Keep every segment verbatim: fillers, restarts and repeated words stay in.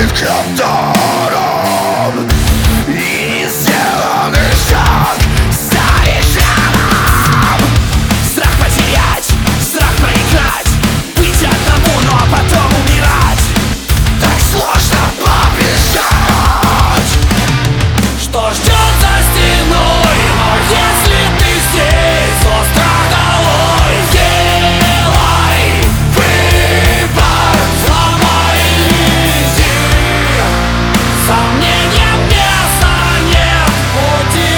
котором и сделанный шаг станешь рядом. Страх потерять, страх проиграть, быть одному, но потом умирать. Так сложно побеждать. Что ждет за стеной, но если ты здесь, то страх долой. Делай выбор, сломай иди. Сомнениям места нет в пути.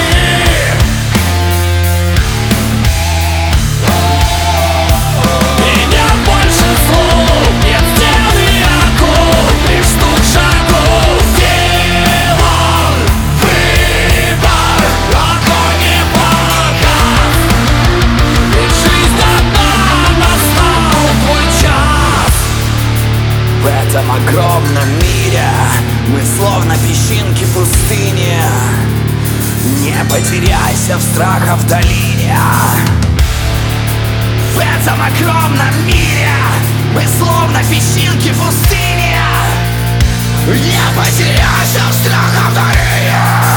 И нет больше слов, нет стен и оков, лишь стук шагов. Делай выбор, огонь и показ. Ведь жизнь одна, настал твой час. В этом огромном мире мы словно песчинки в пустыне. Не потеряйся в страхах в долине. В этом огромном мире мы словно песчинки в пустыне. Не потеряйся в страхах в долине.